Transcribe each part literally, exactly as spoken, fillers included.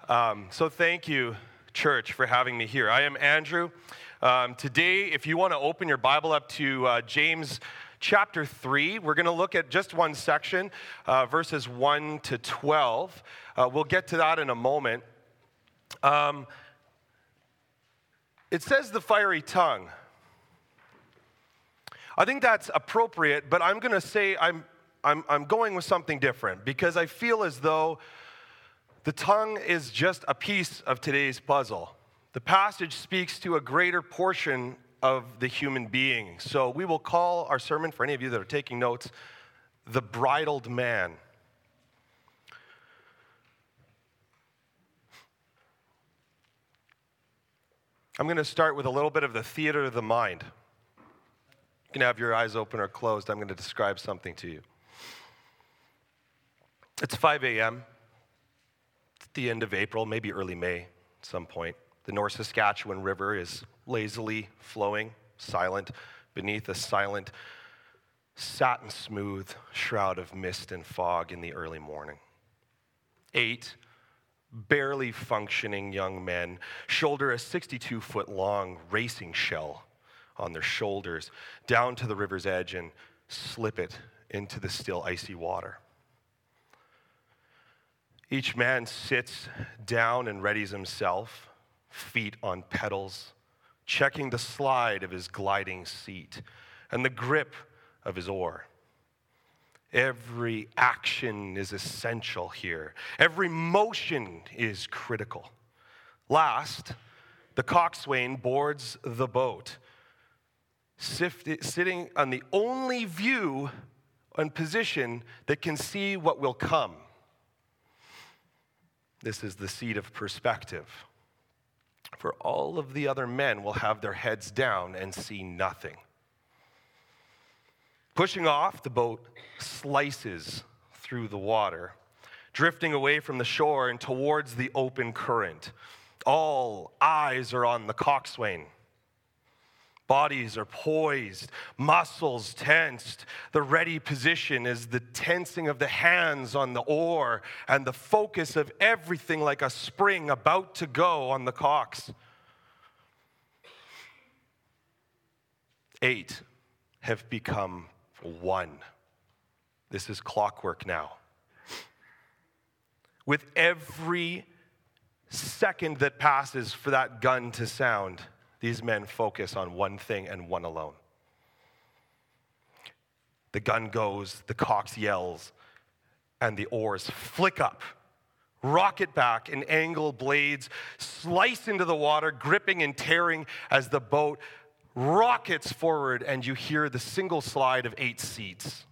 Um, so thank you, church, for having me here. I am Andrew. Um, today, if you want to open your Bible up to uh, James chapter three, we're going to look at just one section, uh, verses one to twelve. Uh, we'll get to that in a moment. Um, it says the fiery tongue. I think that's appropriate, but I'm going to say I'm, I'm, I'm going with something different because I feel as though the tongue is just a piece of today's puzzle. The passage speaks to a greater portion of the human being. So we will call our sermon, for any of you that are taking notes, The Bridled Man. I'm going to start with a little bit of the theater of the mind. You can have your eyes open or closed. I'm going to describe something to you. It's five a.m. It's at the end of April, maybe early May at some point. The North Saskatchewan River is lazily flowing, silent, beneath a silent, satin-smooth shroud of mist and fog in the early morning. Eight barely functioning young men shoulder a sixty-two-foot-long racing shell on their shoulders down to the river's edge and slip it into the still icy water. Each man sits down and readies himself, feet on pedals, checking the slide of his gliding seat and the grip of his oar. Every action is essential here. Every motion is critical. Last, the coxswain boards the boat, sitting on the only view and position that can see what will come. This is the seat of perspective. For all of the other men will have their heads down and see nothing. Pushing off, the boat slices through the water, drifting away from the shore and towards the open current. All eyes are on the coxswain. Bodies are poised, muscles tensed. The ready position is the tensing of the hands on the oar and the focus of everything like a spring about to go on the cox. Eight have become one. This is clockwork now. With every second that passes for that gun to sound, these men focus on one thing and one alone. The gun goes, the cox yells, and the oars flick up, rocket back, and angled blades slice into the water, gripping and tearing as the boat rockets forward, and you hear the single slide of eight seats.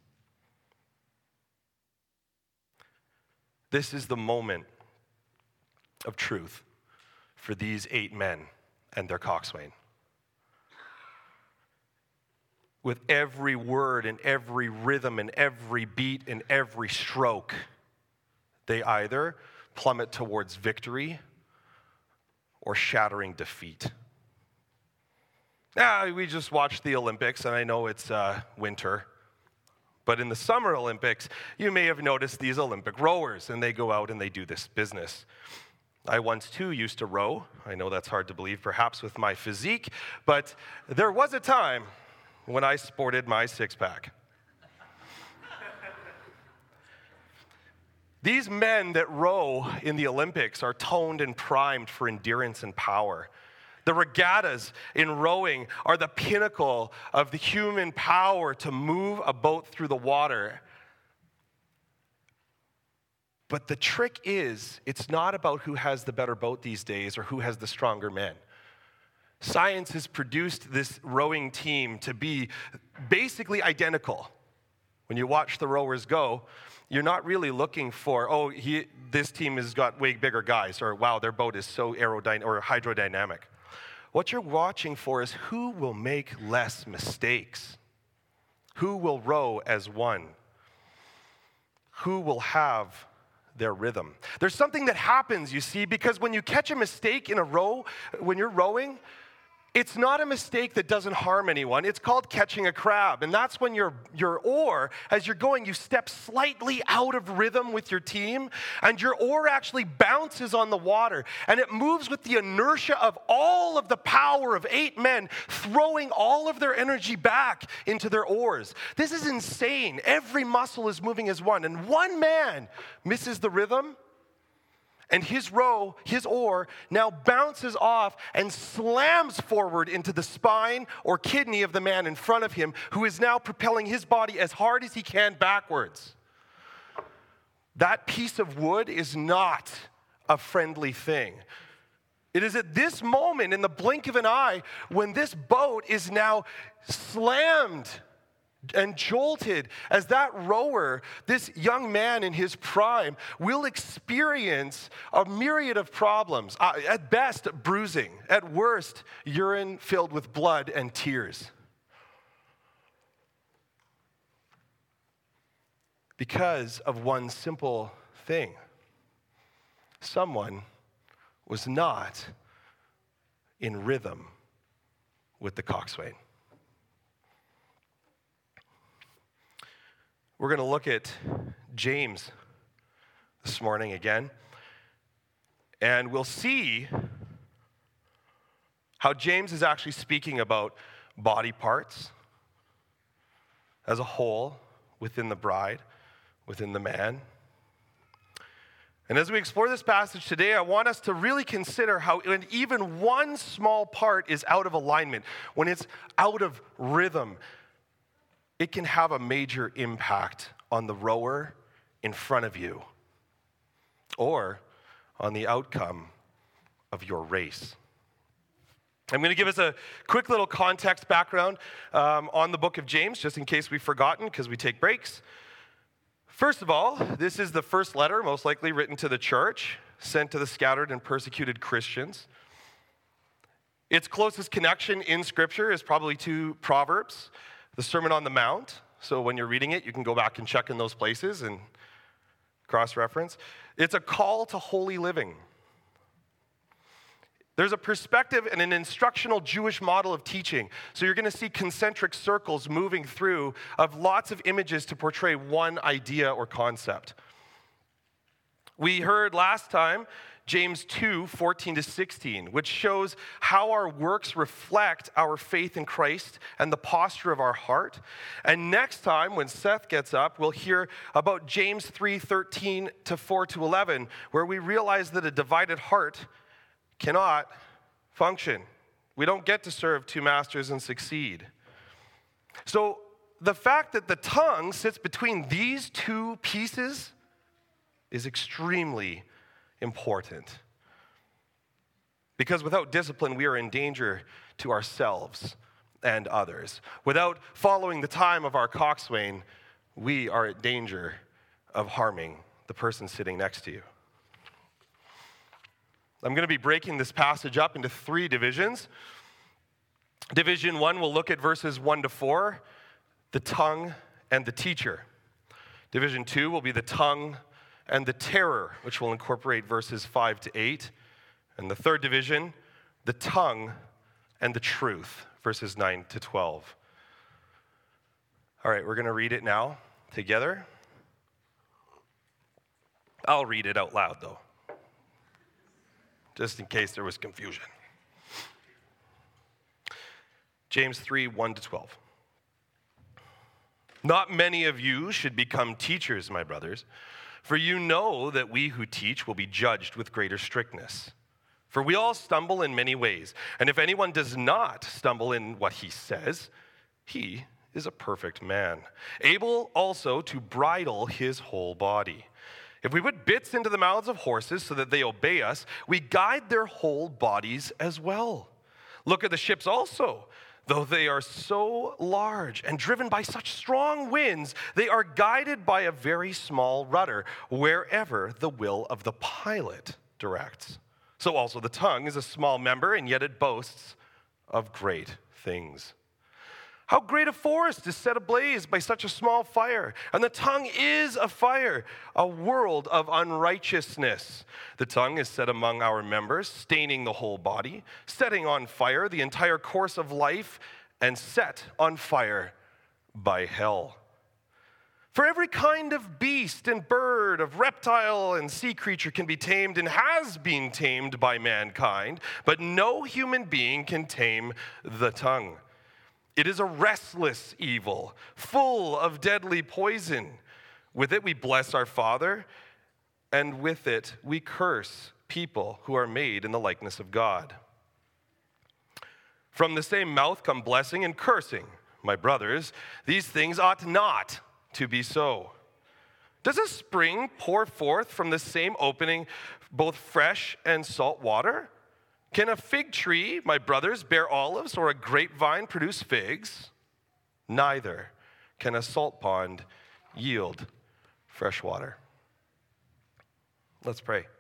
This is the moment of truth for these eight men and their coxswain. With every word and every rhythm and every beat and every stroke, they either plummet towards victory or shattering defeat. Now, we just watched the Olympics, and I know it's uh, winter, but in the Summer Olympics, you may have noticed these Olympic rowers, and they go out and they do this business. I once, too, used to row. I know that's hard to believe, perhaps with my physique, but there was a time when I sported my six-pack. These men that row in the Olympics are toned and primed for endurance and power. The regattas in rowing are the pinnacle of the human power to move a boat through the water. But the trick is, it's not about who has the better boat these days or who has the stronger men. Science has produced this rowing team to be basically identical. When you watch the rowers go, you're not really looking for, oh, he, this team has got way bigger guys, or wow, their boat is so aerodynamic or hydrodynamic. What you're watching for is who will make less mistakes, who will row as one, who will have their rhythm. There's something that happens, you see, because when you catch a mistake in a row, when you're rowing, It's not a mistake that doesn't harm anyone. It's called catching a crab. And that's when your, your oar, as you're going, you step slightly out of rhythm with your team, and your oar actually bounces on the water. And it moves with the inertia of all of the power of eight men throwing all of their energy back into their oars. This is insane. Every muscle is moving as one. And one man misses the rhythm, and his row, his oar, now bounces off and slams forward into the spine or kidney of the man in front of him, who is now propelling his body as hard as he can backwards. That piece of wood is not a friendly thing. It is at this moment, in the blink of an eye, when this boat is now slammed and jolted, as that rower, this young man in his prime, will experience a myriad of problems. Uh, at best, bruising. At worst, urine filled with blood and tears. Because of one simple thing. Someone was not in rhythm with the coxswain. We're going to look at James this morning again, and we'll see how James is actually speaking about body parts as a whole within the bride, within the man. And as we explore this passage today, I want us to really consider how when even one small part is out of alignment, when it's out of rhythm, it can have a major impact on the rower in front of you or on the outcome of your race. I'm going to give us a quick little context background um, on the book of James, just in case we've forgotten, because we take breaks. First of all, this is the first letter, most likely written to the church, sent to the scattered and persecuted Christians. Its closest connection in Scripture is probably to Proverbs, the Sermon on the Mount. So when you're reading it, you can go back and check in those places and cross-reference. It's a call to holy living. There's a perspective and an instructional Jewish model of teaching. So you're going to see concentric circles moving through of lots of images to portray one idea or concept. We heard last time James two, fourteen to sixteen, which shows how our works reflect our faith in Christ and the posture of our heart. And next time, when Seth gets up, we'll hear about James three, thirteen to four to eleven, where we realize that a divided heart cannot function. We don't get to serve two masters and succeed. So the fact that the tongue sits between these two pieces is extremely important. Because without discipline, we are in danger to ourselves and others. Without following the time of our coxswain, we are at danger of harming the person sitting next to you. I'm going to be breaking this passage up into three divisions. Division one will look at verses one to four, the tongue and the teacher. Division two will be the tongue and the terror, which will incorporate verses five to eight. And the third division, the tongue and the truth, verses nine to twelve. All right, we're going to read it now together. I'll read it out loud, though, just in case there was confusion. James three, one to twelve. Not many of you should become teachers, my brothers, for you know that we who teach will be judged with greater strictness. For we all stumble in many ways, and if anyone does not stumble in what he says, he is a perfect man, able also to bridle his whole body. If we put bits into the mouths of horses so that they obey us, we guide their whole bodies as well. Look at the ships also. Though they are so large and driven by such strong winds, they are guided by a very small rudder, wherever the will of the pilot directs. So also the tongue is a small member, and yet it boasts of great things. How great a forest is set ablaze by such a small fire. And the tongue is a fire, a world of unrighteousness. The tongue is set among our members, staining the whole body, setting on fire the entire course of life, and set on fire by hell. For every kind of beast and bird, of reptile and sea creature can be tamed and has been tamed by mankind, but no human being can tame the tongue. It is a restless evil, full of deadly poison. With it we bless our Father, and with it we curse people who are made in the likeness of God. From the same mouth come blessing and cursing. My brothers, these things ought not to be so. Does a spring pour forth from the same opening both fresh and salt water? Can a fig tree, my brothers, bear olives, or a grapevine produce figs? Neither can a salt pond yield fresh water. Let's pray.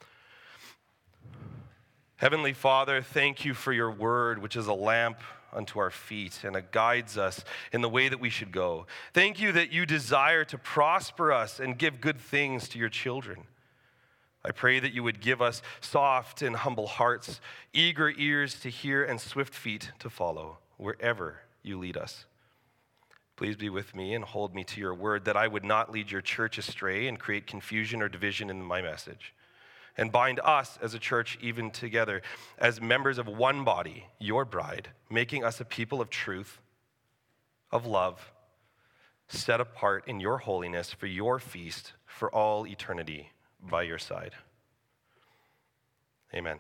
Heavenly Father, thank you for your word, which is a lamp unto our feet, and it guides us in the way that we should go. Thank you that you desire to prosper us and give good things to your children. I pray that you would give us soft and humble hearts, eager ears to hear, and swift feet to follow wherever you lead us. Please be with me and hold me to your word, that I would not lead your church astray and create confusion or division in my message. And bind us as a church even together as members of one body, your bride, making us a people of truth, of love, set apart in your holiness for your feast for all eternity by your side. Amen.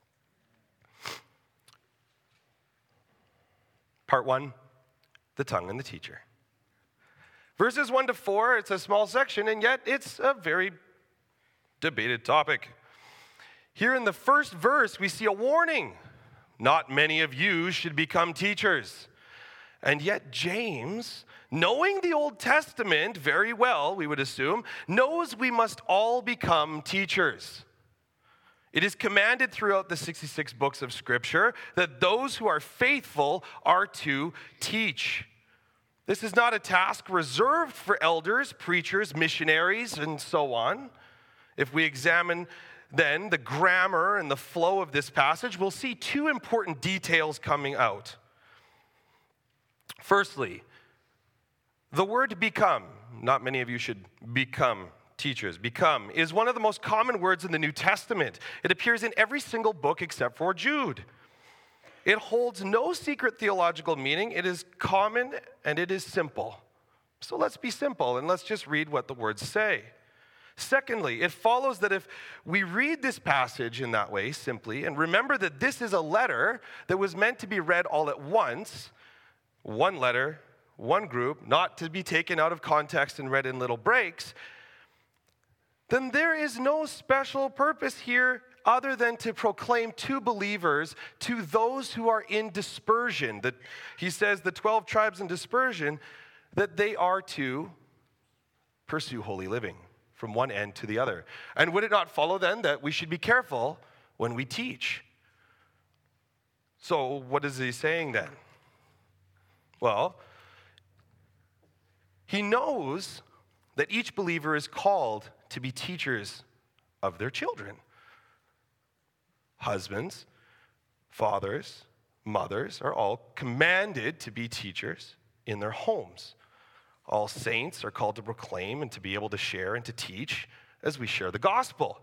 Part one, the tongue and the teacher. Verses one to four, it's a small section, and yet it's a very debated topic. Here in the first verse, we see a warning. Not many of you should become teachers. And yet James, knowing the Old Testament very well, we would assume, knows we must all become teachers. It is commanded throughout the sixty-six books of Scripture that those who are faithful are to teach. This is not a task reserved for elders, preachers, missionaries, and so on. If we examine then the grammar and the flow of this passage, we'll see two important details coming out. Firstly, the word become, not many of you should become teachers. Become is one of the most common words in the New Testament. It appears in every single book except for Jude. It holds no secret theological meaning. It is common and it is simple. So let's be simple and let's just read what the words say. Secondly, it follows that if we read this passage in that way, simply, and remember that this is a letter that was meant to be read all at once, one letter, one group, not to be taken out of context and read in little breaks, then there is no special purpose here other than to proclaim to believers, to those who are in dispersion. That he says the twelve tribes in dispersion, that they are to pursue holy living from one end to the other. And would it not follow then that we should be careful when we teach? So what is he saying then? Well, he knows that each believer is called to be teachers of their children. Husbands, fathers, mothers are all commanded to be teachers in their homes. All saints are called to proclaim and to be able to share and to teach as we share the gospel.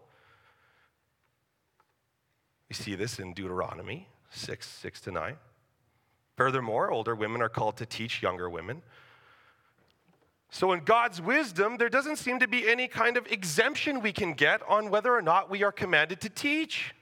We see this in Deuteronomy six, six to nine. Furthermore, older women are called to teach younger women. So in God's wisdom, there doesn't seem to be any kind of exemption we can get on whether or not we are commanded to teach.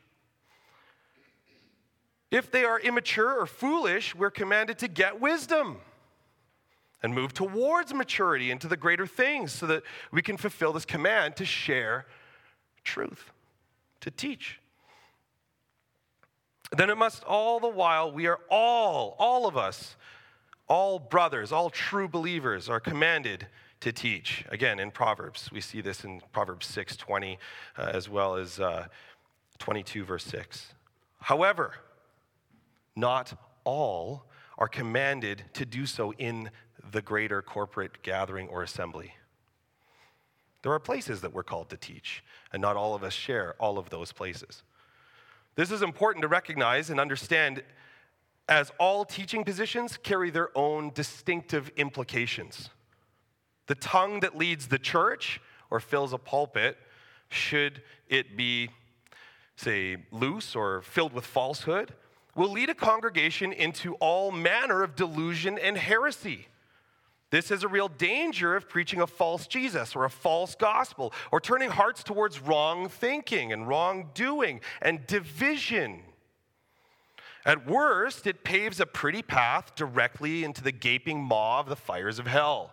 If they are immature or foolish, we're commanded to get wisdom and move towards maturity into the greater things so that we can fulfill this command to share truth, to teach. Then it must all the while, we are all, all of us, all brothers, all true believers are commanded to teach. Again, in Proverbs, we see this in Proverbs six twenty, uh, as well as uh, twenty-two, verse six. However, not all are commanded to do so in the greater corporate gathering or assembly. There are places that we're called to teach, and not all of us share all of those places. This is important to recognize and understand, as all teaching positions carry their own distinctive implications. The tongue that leads the church or fills a pulpit, should it be, say, loose or filled with falsehood, will lead a congregation into all manner of delusion and heresy. This is a real danger of preaching a false Jesus or a false gospel, or turning hearts towards wrong thinking and wrongdoing and division. At worst, it paves a pretty path directly into the gaping maw of the fires of hell.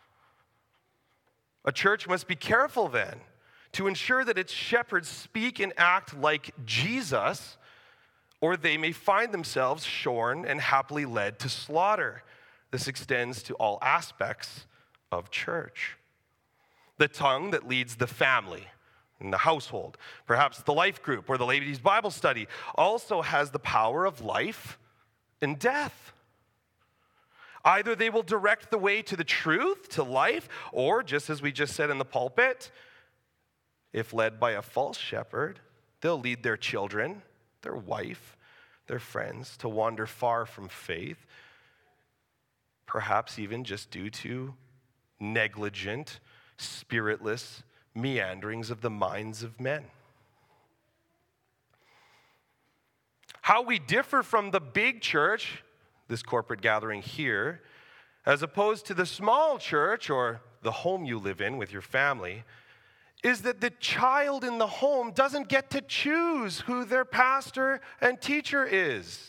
A church must be careful then to ensure that its shepherds speak and act like Jesus, or they may find themselves shorn and happily led to slaughter. This extends to all aspects of church. The tongue that leads the family and the household, perhaps the life group or the ladies' Bible study, also has the power of life and death. Either they will direct the way to the truth, to life, or, just as we just said in the pulpit, if led by a false shepherd, they'll lead their children, their wife, their friends to wander far from faith, perhaps even just due to negligent, spiritless meanderings of the minds of men. How we differ from the big church, this corporate gathering here, as opposed to the small church or the home you live in with your family, is that the child in the home doesn't get to choose who their pastor and teacher is.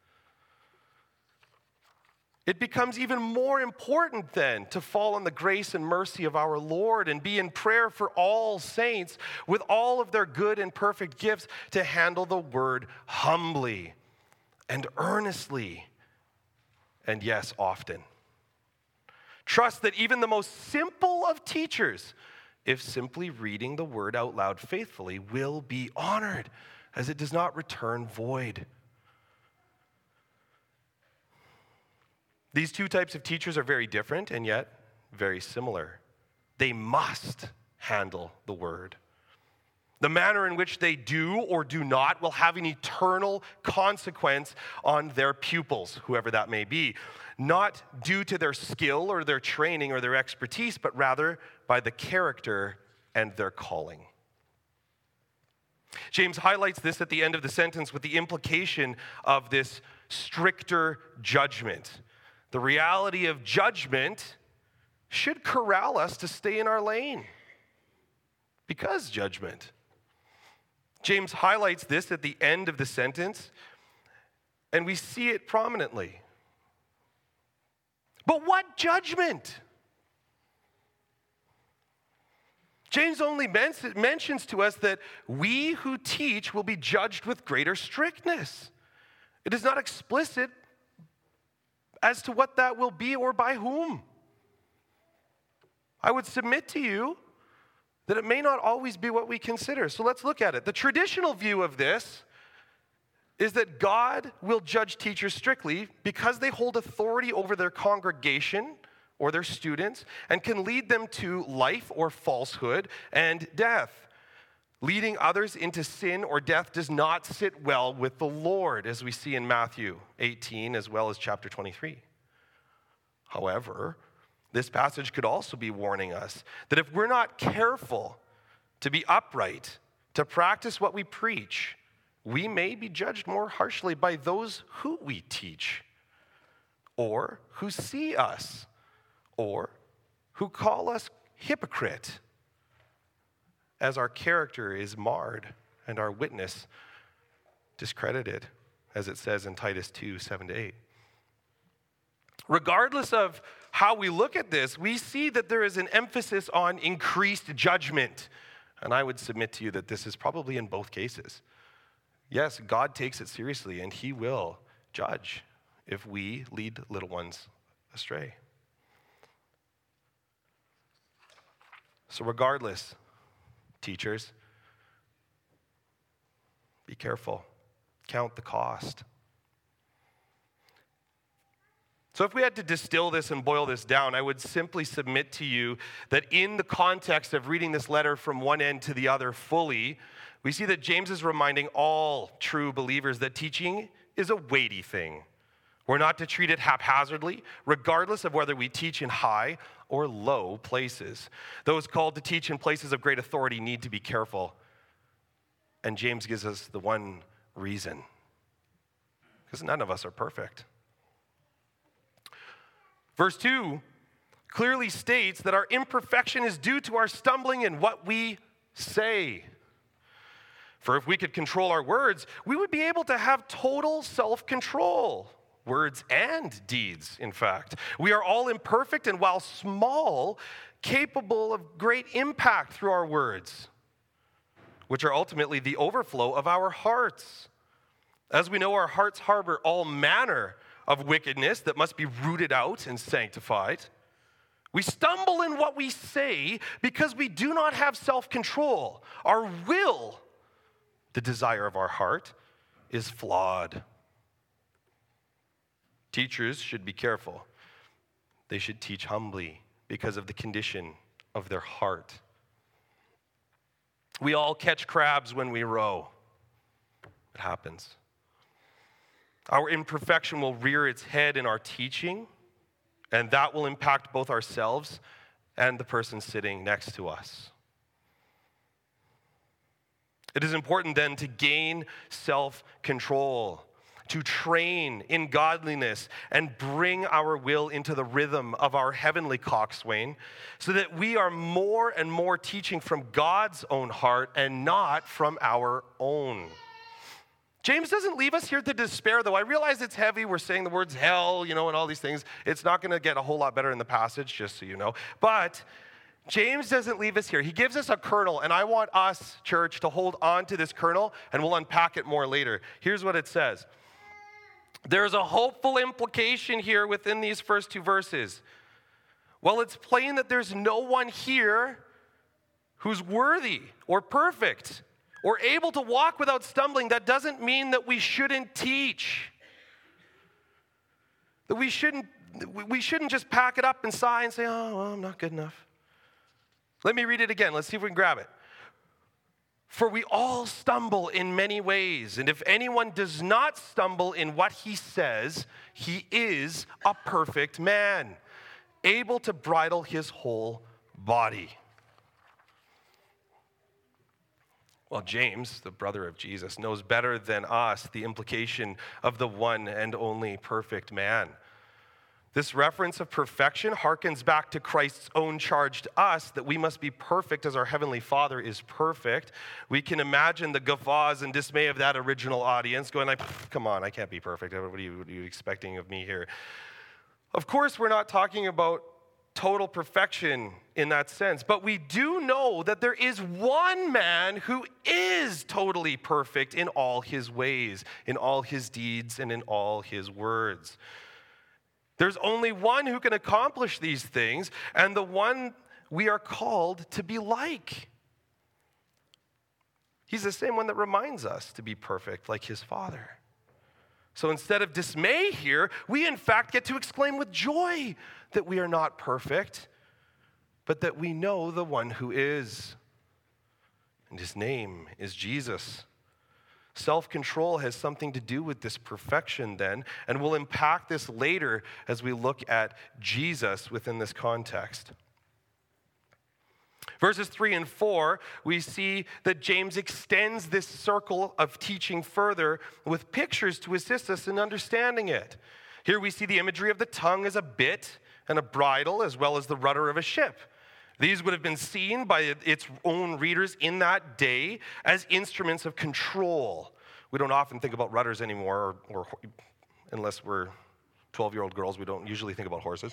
It becomes even more important then to fall on the grace and mercy of our Lord and be in prayer for all saints with all of their good and perfect gifts to handle the word humbly and earnestly, and yes, often. Trust that even the most simple of teachers, if simply reading the word out loud faithfully, will be honored, as it does not return void. These two types of teachers are very different and yet very similar. They must handle the word. The manner in which they do or do not will have an eternal consequence on their pupils, whoever that may be, not due to their skill or their training or their expertise, but rather by the character and their calling. James highlights this at the end of the sentence with the implication of this stricter judgment. The reality of judgment should corral us to stay in our lane. Because judgment. James highlights this at the end of the sentence, and we see it prominently. But what judgment? James only mentions to us that we who teach will be judged with greater strictness. It is not explicit as to what that will be or by whom. I would submit to you that it may not always be what we consider. So let's look at it. The traditional view of this is that God will judge teachers strictly because they hold authority over their congregation or their students and can lead them to life or falsehood and death. Leading others into sin or death does not sit well with the Lord, as we see in Matthew eighteen as well as chapter twenty-three. However, this passage could also be warning us that if we're not careful to be upright, to practice what we preach, we may be judged more harshly by those who we teach, or who see us, or who call us hypocrite, as our character is marred and our witness discredited, as it says in Titus two, seven to eight. Regardless of how we look at this, we see that there is an emphasis on increased judgment. And I would submit to you that this is probably in both cases. Yes, God takes it seriously, and he will judge if we lead little ones astray. So regardless, teachers, be careful. Count the cost. So if we had to distill this and boil this down, I would simply submit to you that in the context of reading this letter from one end to the other fully, we see that James is reminding all true believers that teaching is a weighty thing. We're not to treat it haphazardly, regardless of whether we teach in high or low places. Those called to teach in places of great authority need to be careful. And James gives us the one reason. Because none of us are perfect. Verse two clearly states that our imperfection is due to our stumbling in what we say. For if we could control our words, we would be able to have total self-control. Words and deeds, in fact. We are all imperfect and, while small, capable of great impact through our words, which are ultimately the overflow of our hearts. As we know, our hearts harbor all manner of wickedness that must be rooted out and sanctified. We stumble in what we say because we do not have self-control. Our will, the desire of our heart, is flawed. Teachers should be careful. They should teach humbly because of the condition of their heart. We all catch crabs when we row. It happens. Our imperfection will rear its head in our teaching, and that will impact both ourselves and the person sitting next to us. It is important then to gain self-control, to train in godliness and bring our will into the rhythm of our heavenly coxswain so that we are more and more teaching from God's own heart and not from our own. James doesn't leave us here to despair, though. I realize it's heavy. We're saying the words hell, you know, and all these things. It's not going to get a whole lot better in the passage, just so you know. But James doesn't leave us here. He gives us a kernel, and I want us, church, to hold on to this kernel, and we'll unpack it more later. Here's what it says. There's a hopeful implication here within these first two verses. Well, it's plain that there's no one here who's worthy or perfect or able to walk without stumbling. That doesn't mean that we shouldn't teach. That we shouldn't, we shouldn't just pack it up and sigh and say, oh, well, I'm not good enough. Let me read it again. Let's see if we can grab it. For we all stumble in many ways, and if anyone does not stumble in what he says, he is a perfect man, able to bridle his whole body. Well, James, the brother of Jesus, knows better than us the implication of the one and only perfect man. This reference of perfection harkens back to Christ's own charge to us that we must be perfect as our Heavenly Father is perfect. We can imagine the guffaws and dismay of that original audience going like, come on, I can't be perfect. What are you, what are you expecting of me here? Of course, we're not talking about total perfection in that sense, but we do know that there is one man who is totally perfect in all his ways, in all his deeds, and in all his words. There's only one who can accomplish these things, and the one we are called to be like. He's the same one that reminds us to be perfect like his Father. So instead of dismay here, we in fact get to exclaim with joy that we are not perfect, but that we know the one who is. And his name is Jesus. Self-control has something to do with this perfection then, and we'll unpack this later as we look at Jesus within this context. Verses three and four, we see that James extends this circle of teaching further with pictures to assist us in understanding it. Here we see the imagery of the tongue as a bit and a bridle, as well as the rudder of a ship. These would have been seen by its own readers in that day as instruments of control. We don't often think about rudders anymore, or, or unless we're twelve-year-old girls, we don't usually think about horses.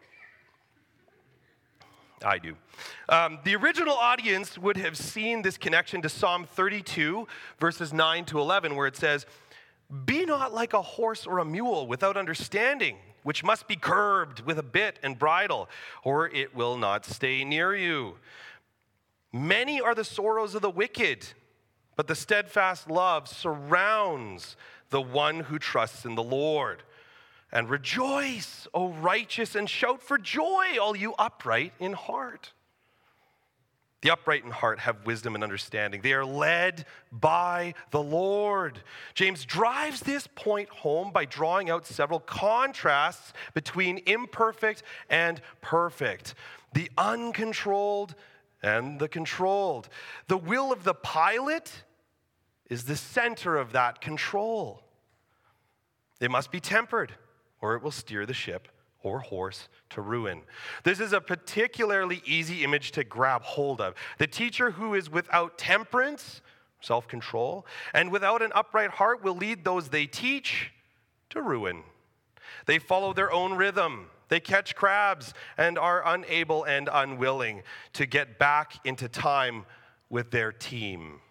I do. Um, the original audience would have seen this connection to Psalm thirty-two, verses nine to eleven, where it says, "Be not like a horse or a mule without understanding, which must be curbed with a bit and bridle, or it will not stay near you. Many are the sorrows of the wicked, but the steadfast love surrounds the one who trusts in the Lord." and rejoice, O righteous, and shout for joy, all you upright in heart. The upright in heart have wisdom and understanding. They are led by the Lord. James drives this point home by drawing out several contrasts between imperfect and perfect, the uncontrolled and the controlled. The will of the pilot is the center of that control. It must be tempered, or it will steer the ship or horse to ruin. This is a particularly easy image to grab hold of. The teacher who is without temperance, self-control, and without an upright heart will lead those they teach to ruin. They follow their own rhythm. They catch crabs and are unable and unwilling to get back into time with their team.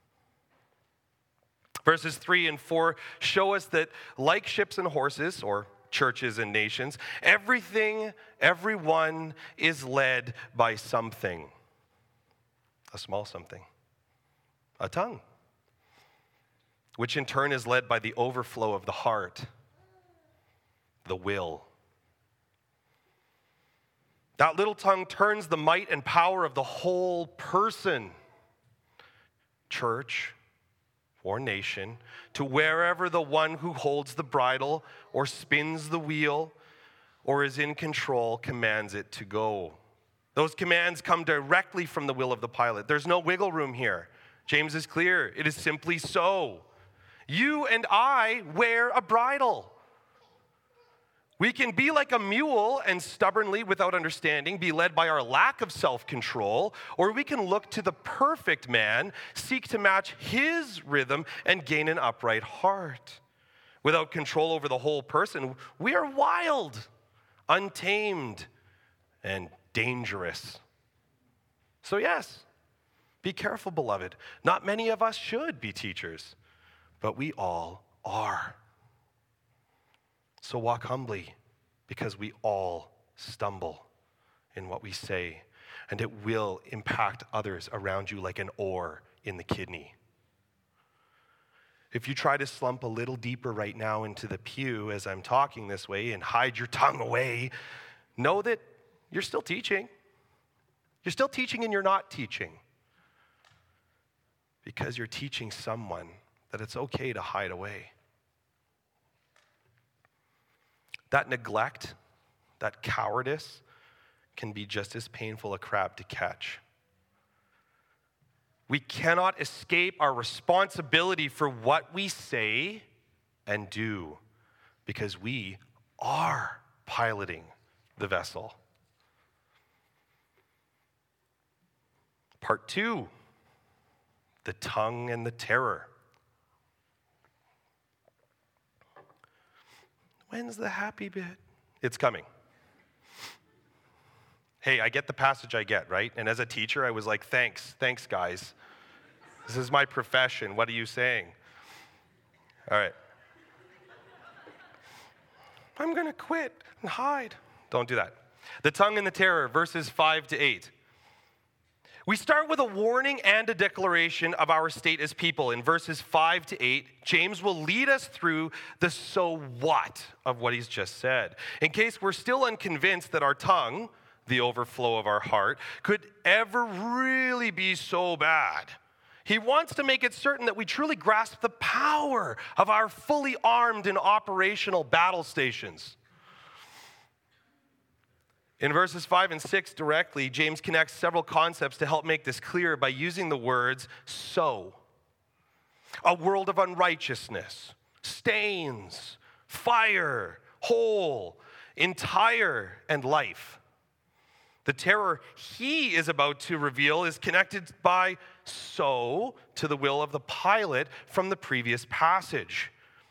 Verses three and four show us that like ships and horses, or churches and nations, everything, everyone is led by something. A small something. A tongue. Which in turn is led by the overflow of the heart. The will. That little tongue turns the might and power of the whole person. Church or nation, to wherever the one who holds the bridle or spins the wheel or is in control commands it to go. Those commands come directly from the will of the pilot. There's no wiggle room here. James is clear. It is simply so. You and I wear a bridle. We can be like a mule and stubbornly, without understanding, be led by our lack of self-control, or we can look to the perfect man, seek to match his rhythm, and gain an upright heart. Without control over the whole person, we are wild, untamed, and dangerous. So yes, be careful, beloved. Not many of us should be teachers, but we all are. So walk humbly, because we all stumble in what we say, and it will impact others around you like an ore in the kidney. If you try to slump a little deeper right now into the pew as I'm talking this way and hide your tongue away, know that you're still teaching. You're still teaching and you're not teaching. Because you're teaching someone that it's okay to hide away. That neglect, that cowardice can be just as painful a crab to catch. We cannot escape our responsibility for what we say and do because we are piloting the vessel. Part two, the tongue and the terror. When's the happy bit? It's coming. Hey, I get the passage I get, right? And as a teacher, I was like, thanks, thanks, guys. This is my profession. What are you saying? All right. I'm going to quit and hide. Don't do that. The tongue and the terror, verses five to eight. We start with a warning and a declaration of our state as people. In verses five to eight, James will lead us through the so what of what he's just said. In case we're still unconvinced that our tongue, the overflow of our heart, could ever really be so bad, he wants to make it certain that we truly grasp the power of our fully armed and operational battle stations. In verses five and six directly, James connects several concepts to help make this clear by using the words so. A world of unrighteousness, stains, fire, whole, entire, and life. The terror he is about to reveal is connected by so to the will of the pilot from the previous passage.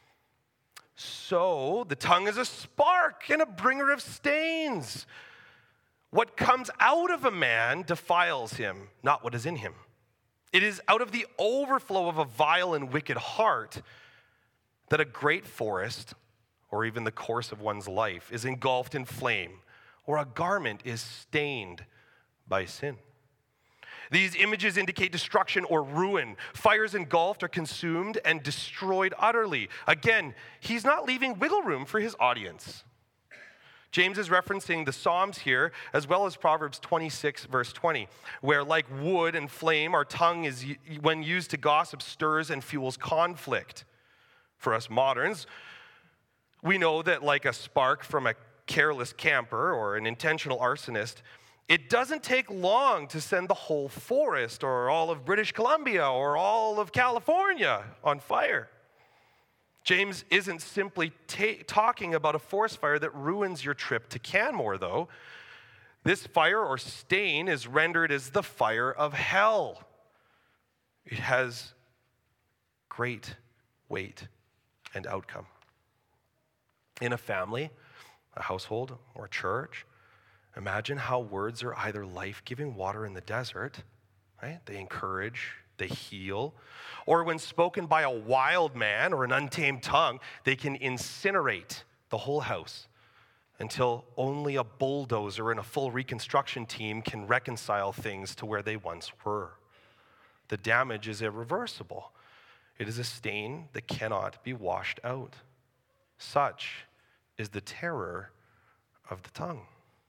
So, the tongue is a spark and a bringer of stains. What comes out of a man defiles him, not what is in him. It is out of the overflow of a vile and wicked heart that a great forest, or even the course of one's life, is engulfed in flame, or a garment is stained by sin. These images indicate destruction or ruin. Fires engulfed are consumed and destroyed utterly. Again, he's not leaving wiggle room for his audience. James is referencing the Psalms here, as well as Proverbs twenty-six, verse twenty, where like wood and flame, our tongue is, when used to gossip, stirs and fuels conflict. For us moderns, we know that like a spark from a careless camper or an intentional arsonist, it doesn't take long to send the whole forest or all of British Columbia or all of California on fire. James isn't simply ta- talking about a forest fire that ruins your trip to Canmore, though. This fire or stain is rendered as the fire of hell. It has great weight and outcome. In a family, a household, or church, imagine how words are either life-giving water in the desert, right? They encourage, they heal, or when spoken by a wild man or an untamed tongue, they can incinerate the whole house until only a bulldozer and a full reconstruction team can reconcile things to where they once were. The damage is irreversible. It is a stain that cannot be washed out. Such is the terror of the tongue.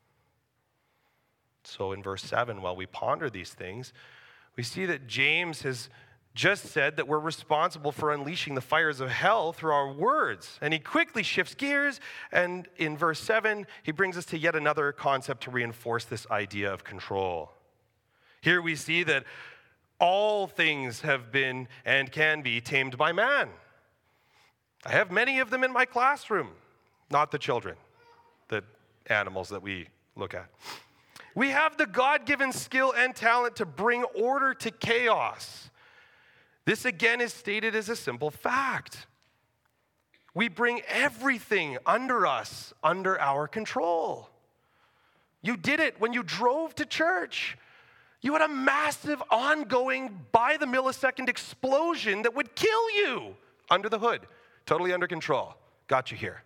So in verse seven, while we ponder these things, we see that James has just said that we're responsible for unleashing the fires of hell through our words. And he quickly shifts gears, and in verse seven, he brings us to yet another concept to reinforce this idea of control. Here we see that all things have been and can be tamed by man. I have many of them in my classroom, not the children, the animals that we look at. We have the God-given skill and talent to bring order to chaos. This again is stated as a simple fact. We bring everything under us, under our control. You did it when you drove to church. You had a massive, ongoing, by the millisecond explosion that would kill you under the hood. Totally under control. Got you here.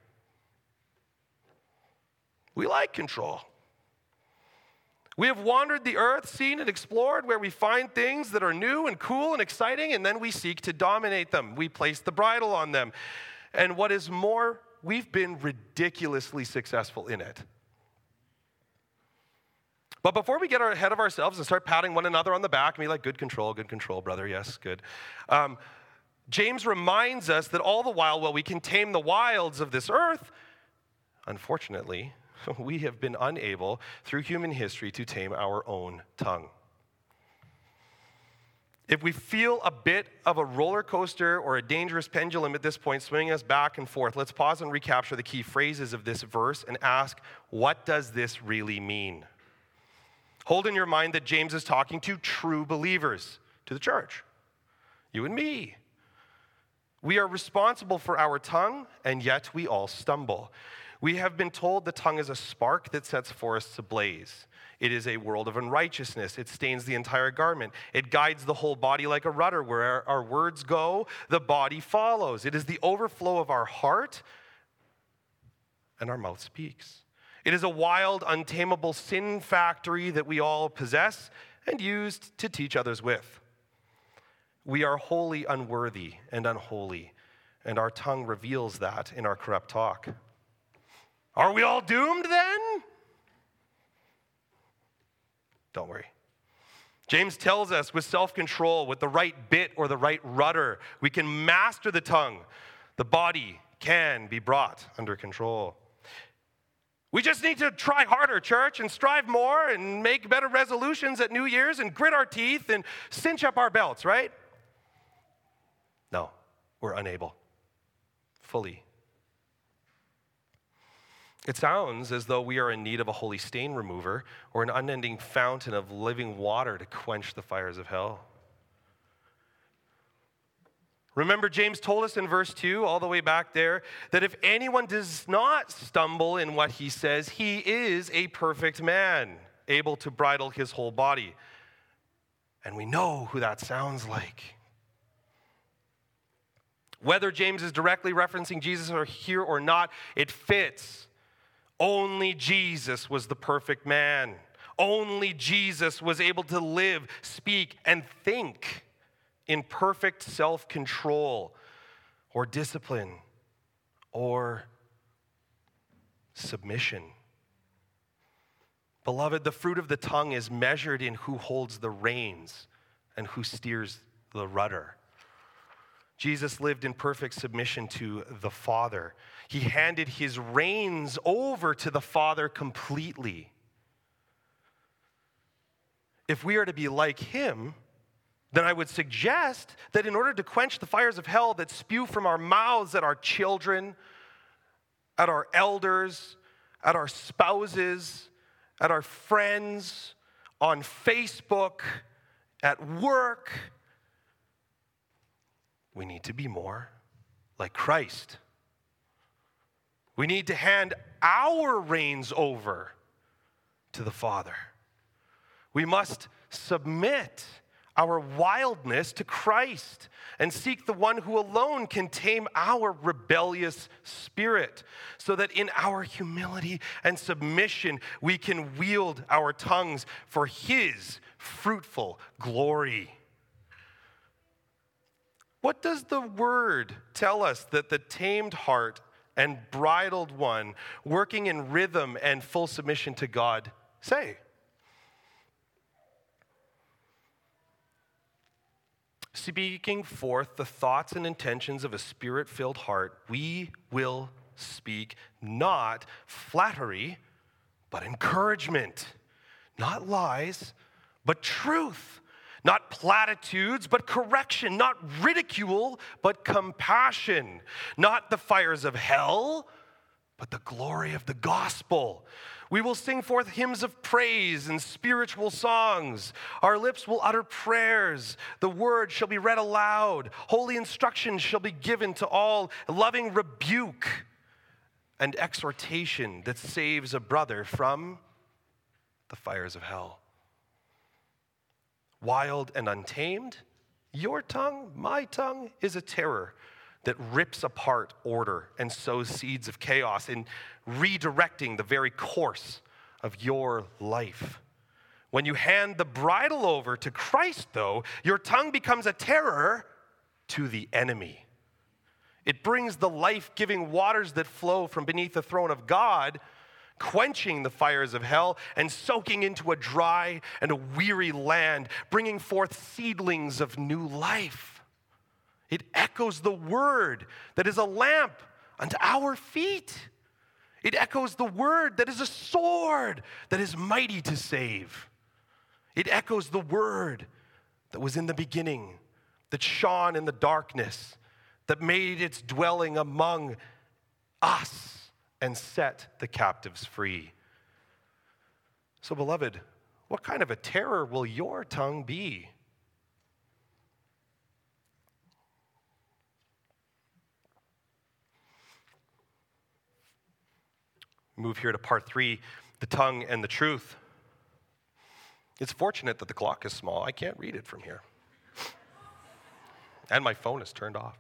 We like control. We have wandered the earth, seen and explored where we find things that are new and cool and exciting, and then we seek to dominate them. We place the bridle on them. And what is more, we've been ridiculously successful in it. But before we get ahead of ourselves and start patting one another on the back and be like, good control, good control, brother, yes, good. Um, James reminds us that all the while, while we can tame the wilds of this earth, unfortunately, we have been unable, through human history, to tame our own tongue. If we feel a bit of a roller coaster or a dangerous pendulum at this point swinging us back and forth, let's pause and recapture the key phrases of this verse and ask, what does this really mean? Hold in your mind that James is talking to true believers, to the church, you and me. We are responsible for our tongue, and yet we all stumble. We have been told the tongue is a spark that sets forests ablaze. It is a world of unrighteousness. It stains the entire garment. It guides the whole body like a rudder. Where our, our words go, the body follows. It is the overflow of our heart, and our mouth speaks. It is a wild, untamable sin factory that we all possess and used to teach others with. We are wholly unworthy and unholy, and our tongue reveals that in our corrupt talk. Are we all doomed then? Don't worry. James tells us with self-control, with the right bit or the right rudder, we can master the tongue. The body can be brought under control. We just need to try harder, church, and strive more and make better resolutions at New Year's and grit our teeth and cinch up our belts, right? No, we're unable. Fully. It sounds as though we are in need of a holy stain remover or an unending fountain of living water to quench the fires of hell. Remember, James told us in verse two, all the way back there, that if anyone does not stumble in what he says, he is a perfect man, able to bridle his whole body. And we know who that sounds like. Whether James is directly referencing Jesus or here or not, it fits. Only Jesus was the perfect man. Only Jesus was able to live, speak, and think in perfect self-control or discipline or submission. Beloved, the fruit of the tongue is measured in who holds the reins and who steers the rudder. Jesus lived in perfect submission to the Father. He handed his reins over to the Father completely. If we are to be like him, then I would suggest that in order to quench the fires of hell that spew from our mouths at our children, at our elders, at our spouses, at our friends, on Facebook, at work, we need to be more like Christ. We need to hand our reins over to the Father. We must submit our wildness to Christ and seek the one who alone can tame our rebellious spirit, so that in our humility and submission we can wield our tongues for his fruitful glory. What does the word tell us that the tamed heart and bridled one, working in rhythm and full submission to God, say? Speaking forth the thoughts and intentions of a spirit-filled heart, we will speak not flattery, but encouragement, not lies, but truth, not platitudes, but correction, not ridicule, but compassion, not the fires of hell, but the glory of the gospel. We will sing forth hymns of praise and spiritual songs. Our lips will utter prayers. The word shall be read aloud. Holy instruction shall be given to all. Loving rebuke and exhortation that saves a brother from the fires of hell. Wild and untamed, your tongue, my tongue, is a terror that rips apart order and sows seeds of chaos in redirecting the very course of your life. When you hand the bridle over to Christ, though, your tongue becomes a terror to the enemy. It brings the life-giving waters that flow from beneath the throne of God, quenching the fires of hell and soaking into a dry and a weary land, bringing forth seedlings of new life. It echoes the word that is a lamp unto our feet. It echoes the word that is a sword that is mighty to save. It echoes the word that was in the beginning, that shone in the darkness, that made its dwelling among us and set the captives free. So, beloved, what kind of a terror will your tongue be? Move here to part three, the tongue and the truth. It's fortunate that the clock is small. I can't read it from here. And my phone is turned off.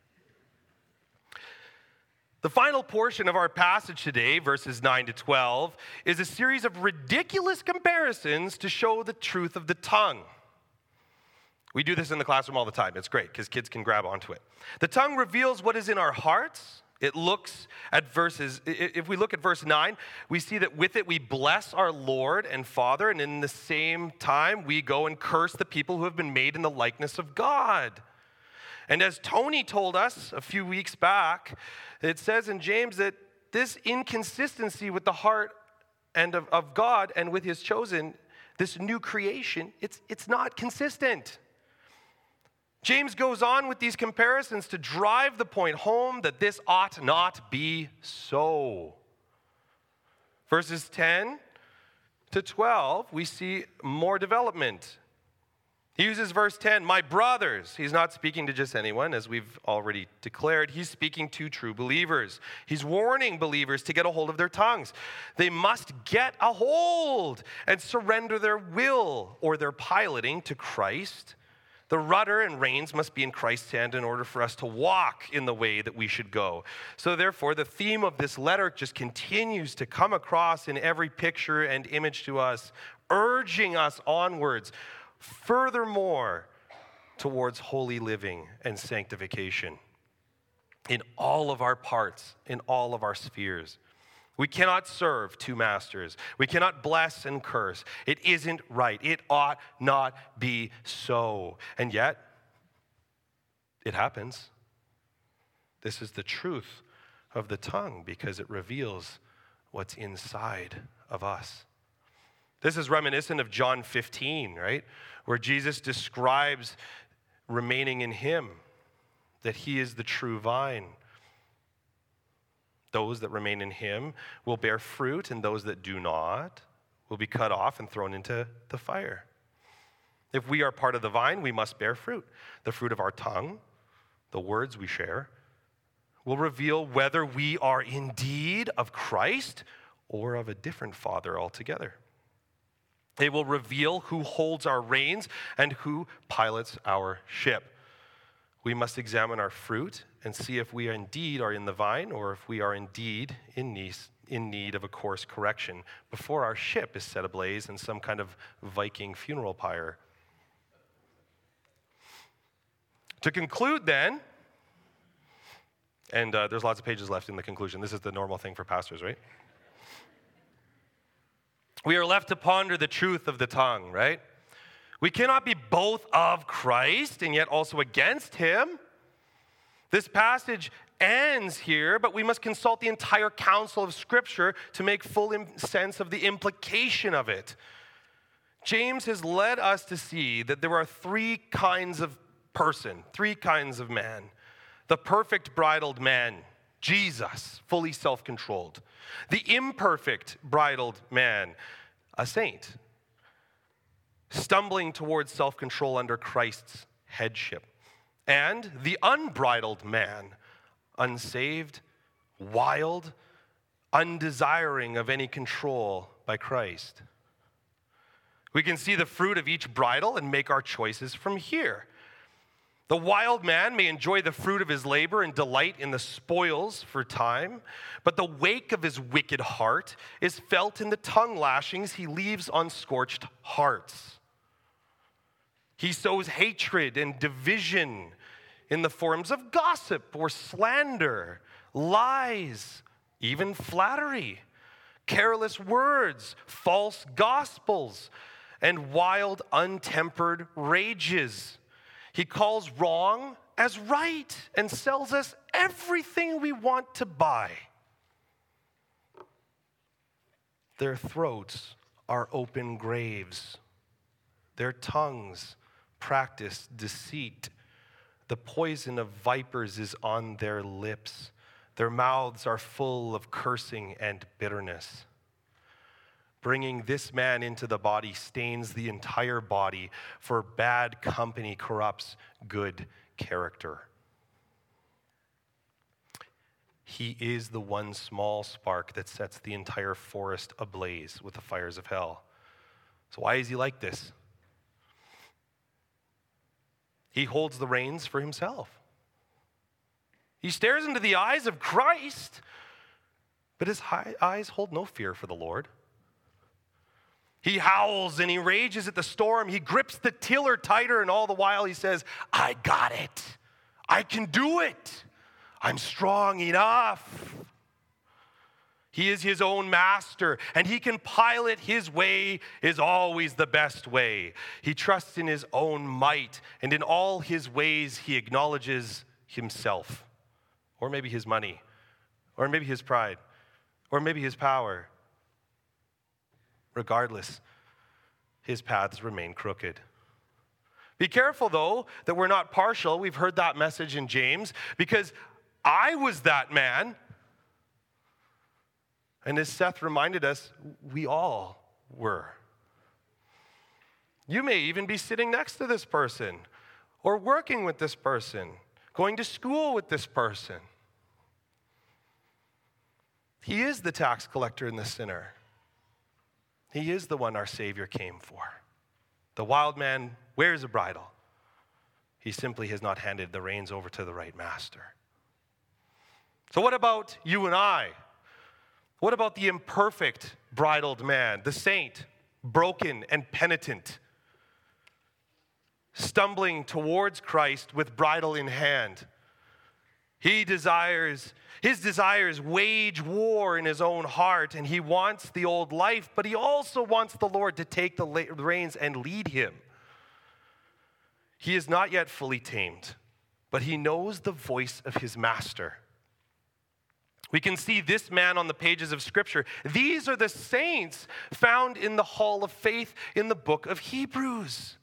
The final portion of our passage today, verses nine to twelve, is a series of ridiculous comparisons to show the truth of the tongue. We do this in the classroom all the time. It's great because kids can grab onto it. The tongue reveals what is in our hearts. It looks at verses, if we look at verse nine, we see that with it we bless our Lord and Father, and in the same time we go and curse the people who have been made in the likeness of God. And as Tony told us a few weeks back, it says in James that this inconsistency with the heart and of, of God and with his chosen, this new creation, it's, it's not consistent. James goes on with these comparisons to drive the point home that this ought not be so. Verses ten to twelve, we see more development. He uses verse ten, my brothers. He's not speaking to just anyone, as we've already declared. He's speaking to true believers. He's warning believers to get a hold of their tongues. They must get a hold and surrender their will or their piloting to Christ. The rudder and reins must be in Christ's hand in order for us to walk in the way that we should go. So therefore, the theme of this letter just continues to come across in every picture and image to us, urging us onwards, furthermore, towards holy living and sanctification in all of our parts, in all of our spheres. We cannot serve two masters. We cannot bless and curse. It isn't right. It ought not be so. And yet, it happens. This is the truth of the tongue because it reveals what's inside of us. This is reminiscent of John fifteen, right? Where Jesus describes remaining in him, that he is the true vine. Those that remain in him will bear fruit, and those that do not will be cut off and thrown into the fire. If we are part of the vine, we must bear fruit. The fruit of our tongue, the words we share, will reveal whether we are indeed of Christ or of a different father altogether. They will reveal who holds our reins and who pilots our ship. We must examine our fruit and see if we indeed are in the vine or if we are indeed in need, in need of a course correction before our ship is set ablaze in some kind of Viking funeral pyre. To conclude then, and uh, there's lots of pages left in the conclusion. This is the normal thing for pastors, right? We are left to ponder the truth of the tongue, right? We cannot be both of Christ and yet also against him. This passage ends here, but we must consult the entire counsel of Scripture to make full sense of the implication of it. James has led us to see that there are three kinds of person, three kinds of man. The perfect bridled man, Jesus, fully self-controlled. The imperfect bridled man, a saint, stumbling towards self-control under Christ's headship. And the unbridled man, unsaved, wild, undesiring of any control by Christ. We can see the fruit of each bridle and make our choices from here. The wild man may enjoy the fruit of his labor and delight in the spoils for time, but the wake of his wicked heart is felt in the tongue lashings he leaves on scorched hearts. He sows hatred and division in the forms of gossip or slander, lies, even flattery, careless words, false gospels, and wild, untempered rages. He calls wrong as right and sells us everything we want to buy. Their throats are open graves. Their tongues practice deceit. The poison of vipers is on their lips. Their mouths are full of cursing and bitterness. Bringing this man into the body stains the entire body, for bad company corrupts good character. He is the one small spark that sets the entire forest ablaze with the fires of hell. So why is he like this? He holds the reins for himself. He stares into the eyes of Christ, but his eyes hold no fear for the Lord. He howls and he rages at the storm. He grips the tiller tighter, and all the while he says, I got it. I can do it. I'm strong enough. He is his own master, and he can pilot. His way is always the best way. He trusts in his own might, and in all his ways he acknowledges himself, or maybe his money, or maybe his pride, or maybe his power. Regardless, his paths remain crooked. Be careful, though, that we're not partial. We've heard that message in James, because I was that man. And as Seth reminded us, we all were. You may even be sitting next to this person, or working with this person, going to school with this person. He is the tax collector and the sinner. He is the one our Savior came for. The wild man wears a bridle. He simply has not handed the reins over to the right master. So what about you and I? What about the imperfect bridled man, the saint, broken and penitent, stumbling towards Christ with bridle in hand? He desires, his desires wage war in his own heart, and he wants the old life, but he also wants the Lord to take the reins and lead him. He is not yet fully tamed, but he knows the voice of his master. We can see this man on the pages of Scripture. These are the saints found in the hall of faith in the book of Hebrews.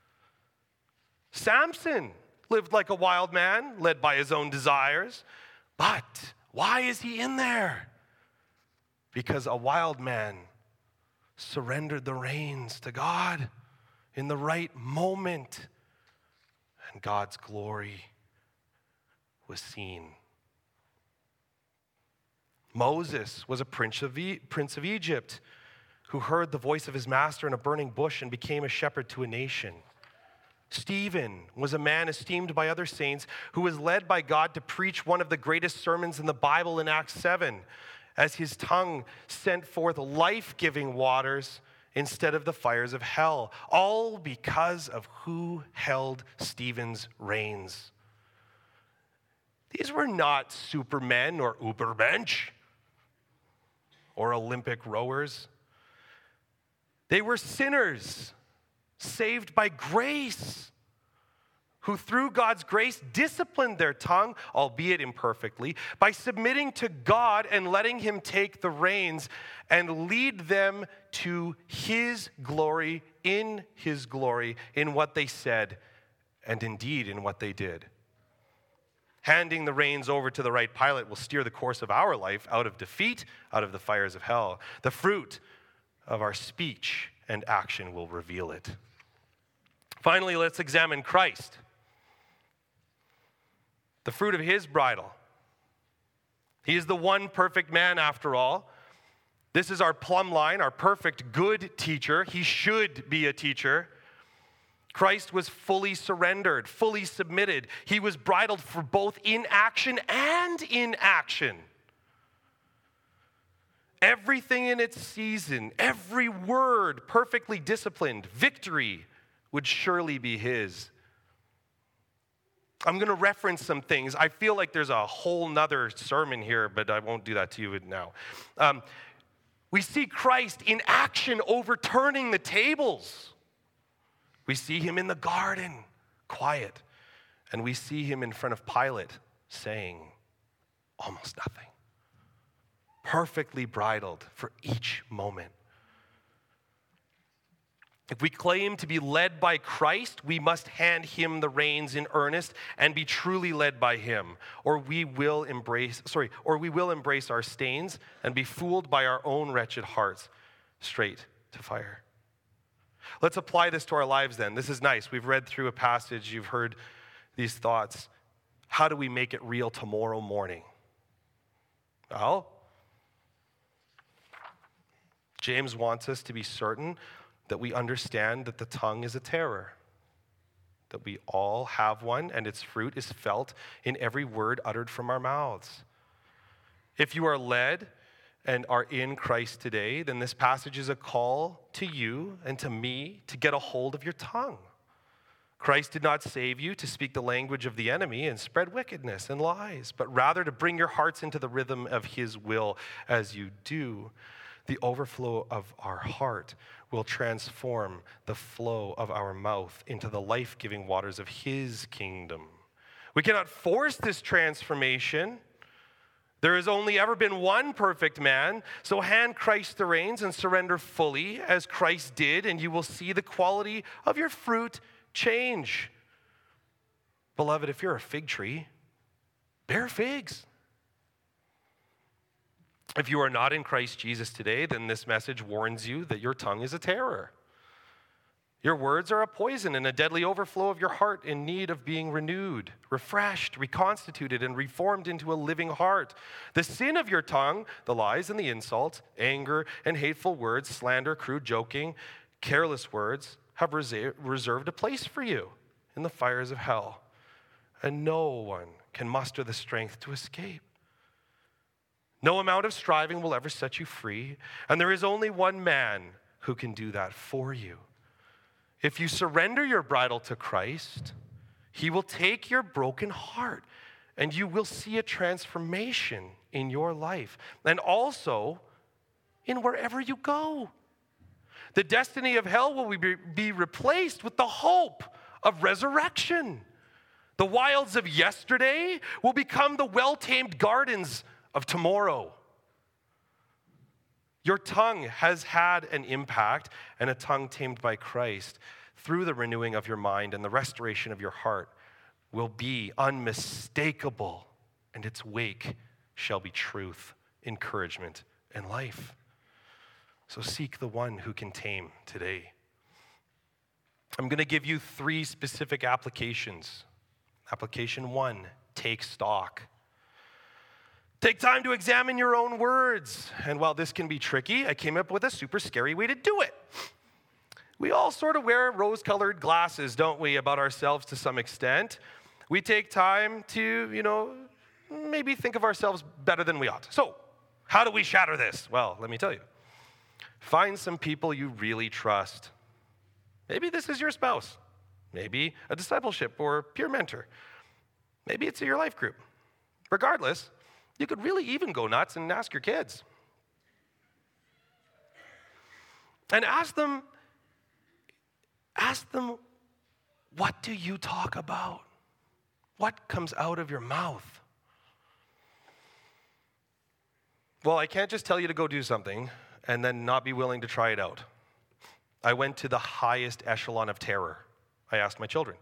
Samson lived like a wild man, led by his own desires. But why is he in there? Because a wild man surrendered the reins to God in the right moment, and God's glory was seen. Moses was a prince of, e- prince of Egypt who heard the voice of his master in a burning bush and became a shepherd to a nation. Stephen was a man esteemed by other saints who was led by God to preach one of the greatest sermons in the Bible in Acts seven, as his tongue sent forth life-giving waters instead of the fires of hell, all because of who held Stephen's reins. These were not supermen or ubermensch or Olympic rowers. They were sinners saved by grace, who through God's grace disciplined their tongue, albeit imperfectly, by submitting to God and letting him take the reins and lead them to his glory, in his glory, in what they said, and indeed in what they did. Handing the reins over to the right pilot will steer the course of our life out of defeat, out of the fires of hell. The fruit of our speech and action will reveal it. Finally, let's examine Christ, the fruit of his bridle. He is the one perfect man after all. This is our plumb line, our perfect good teacher. He should be a teacher. Christ was fully surrendered, fully submitted. He was bridled for both inaction and inaction. Everything in its season, every word perfectly disciplined, victory would surely be his. I'm going to reference some things. I feel like there's a whole nother sermon here, but I won't do that to you now. Um, we see Christ in action overturning the tables. We see him in the garden, quiet. And we see him in front of Pilate saying almost nothing. Perfectly bridled for each moment. If we claim to be led by Christ, we must hand him the reins in earnest and be truly led by him, or we will embrace, sorry, or we will embrace our stains and be fooled by our own wretched hearts straight to fire. Let's apply this to our lives then. This is nice. We've read through a passage. You've heard these thoughts. How do we make it real tomorrow morning? Well, James wants us to be certain that we understand that the tongue is a terror, that we all have one, and its fruit is felt in every word uttered from our mouths. If you are led and are in Christ today, then this passage is a call to you and to me to get a hold of your tongue. Christ did not save you to speak the language of the enemy and spread wickedness and lies, but rather to bring your hearts into the rhythm of his will. As you do, the overflow of our heart will transform the flow of our mouth into the life-giving waters of his kingdom. We cannot force this transformation. There has only ever been one perfect man, so hand Christ the reins and surrender fully as Christ did, and you will see the quality of your fruit change. Beloved, if you're a fig tree, bear figs. If you are not in Christ Jesus today, then this message warns you that your tongue is a terror. Your words are a poison and a deadly overflow of your heart in need of being renewed, refreshed, reconstituted, and reformed into a living heart. The sin of your tongue, the lies and the insults, anger and hateful words, slander, crude joking, careless words, have reserved a place for you. in the fires of hell, and no one can muster the strength to escape. No amount of striving will ever set you free, and there is only one man who can do that for you. If you surrender your bridle to Christ, he will take your broken heart, and you will see a transformation in your life, and also in wherever you go. The destiny of hell will be, be replaced with the hope of resurrection. The wilds of yesterday will become the well-tamed gardens of tomorrow. Your tongue has had an impact, and a tongue tamed by Christ through the renewing of your mind and the restoration of your heart will be unmistakable, and its wake shall be truth, encouragement, and life. So seek the one who can tame today. I'm going to give you three specific applications. Application one, take stock. Take time to examine your own words. And while this can be tricky, I came up with a super scary way to do it. We all sort of wear rose-colored glasses, don't we, about ourselves to some extent. We take time to, you know, maybe think of ourselves better than we ought. So, how do we shatter this? Well, let me tell you. Find some people you really trust. Maybe this is your spouse. Maybe a discipleship or peer mentor. Maybe it's your life group. Regardless, you could really even go nuts and ask your kids. And ask them, ask them, what do you talk about? What comes out of your mouth? Well, I can't just tell you to go do something and then not be willing to try it out. I went to the highest echelon of terror. I asked my children.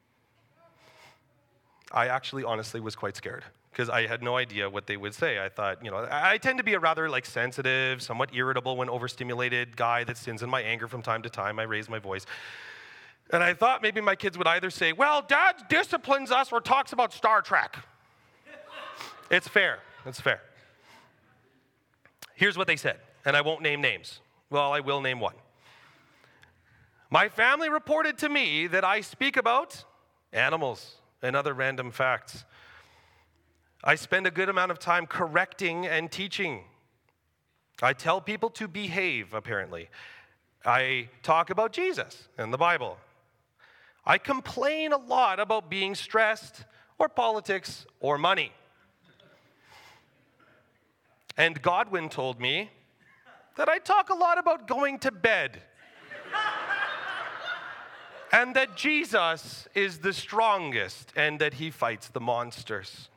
I actually honestly was quite scared because I had no idea what they would say. I thought, you know, I tend to be a rather like sensitive, somewhat irritable when overstimulated guy that sins in my anger from time to time. I raise my voice. And I thought maybe my kids would either say, well, Dad disciplines us or talks about Star Trek. It's fair. It's fair. Here's what they said, and I won't name names. Well, I will name one. My family reported to me that I speak about animals and other random facts. I spend a good amount of time correcting and teaching. I tell people to behave, apparently. I talk about Jesus and the Bible. I complain a lot about being stressed or politics or money. And Godwin told me that I talk a lot about going to bed. And that Jesus is the strongest and that he fights the monsters.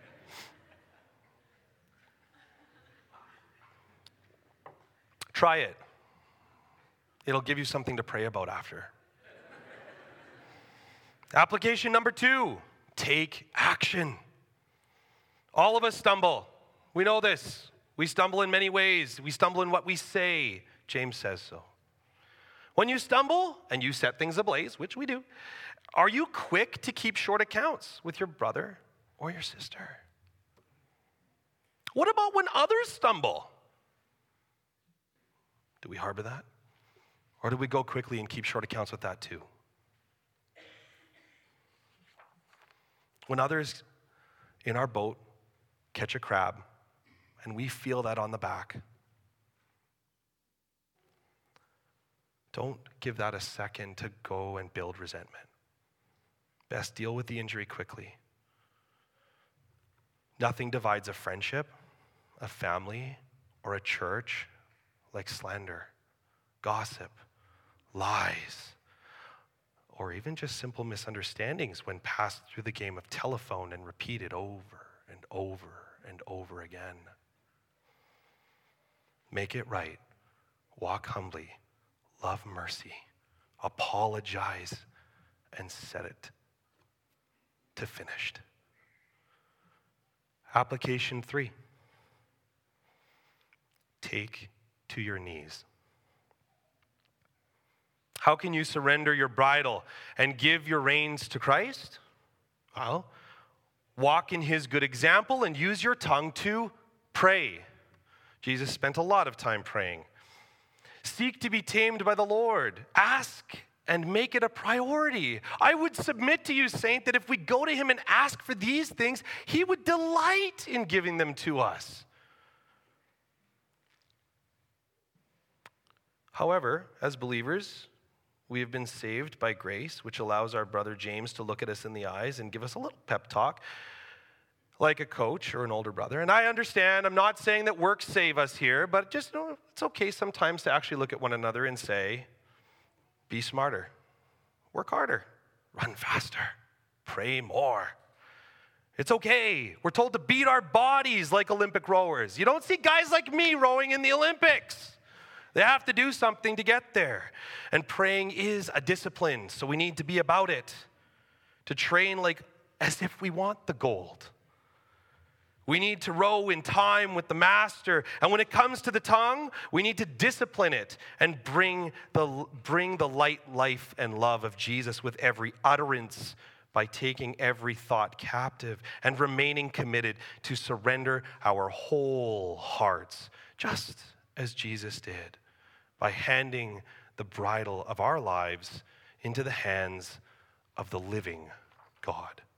Try it. It'll give you something to pray about after. Application number two, take action. All of us stumble. We know this. We stumble in many ways. We stumble in what we say. James says so. When you stumble and you set things ablaze, which we do, are you quick to keep short accounts with your brother or your sister? What about when others stumble? Do we harbor that? Or do we go quickly and keep short accounts with that too? When others in our boat catch a crab and we feel that on the back, don't give that a second to go and build resentment. Best deal with the injury quickly. Nothing divides a friendship, a family, or a church like slander, gossip, lies, or even just simple misunderstandings when passed through the game of telephone and repeated over and over and over again. Make it right. Walk humbly. Love mercy, apologize, and set it to finished. Application three, take to your knees. How can you surrender your bridle and give your reins to Christ? Well, walk in his good example and use your tongue to pray. Jesus spent a lot of time praying. Seek to be tamed by the Lord. Ask and make it a priority. I would submit to you, saint, that if we go to him and ask for these things, he would delight in giving them to us. However, as believers, we have been saved by grace, which allows our brother James to look at us in the eyes and give us a little pep talk, like a coach or an older brother. And I understand, I'm not saying that works save us here, but just know it's okay sometimes to actually look at one another and say, be smarter, work harder, run faster, pray more. It's okay. We're told to beat our bodies like Olympic rowers. You don't see guys like me rowing in the Olympics. They have to do something to get there. And praying is a discipline, so we need to be about it, to train like as if we want the gold. We need to row in time with the master. And when it comes to the tongue, we need to discipline it and bring the, bring the light, life, and love of Jesus with every utterance by taking every thought captive and remaining committed to surrender our whole hearts, just as Jesus did, by handing the bridle of our lives into the hands of the living God.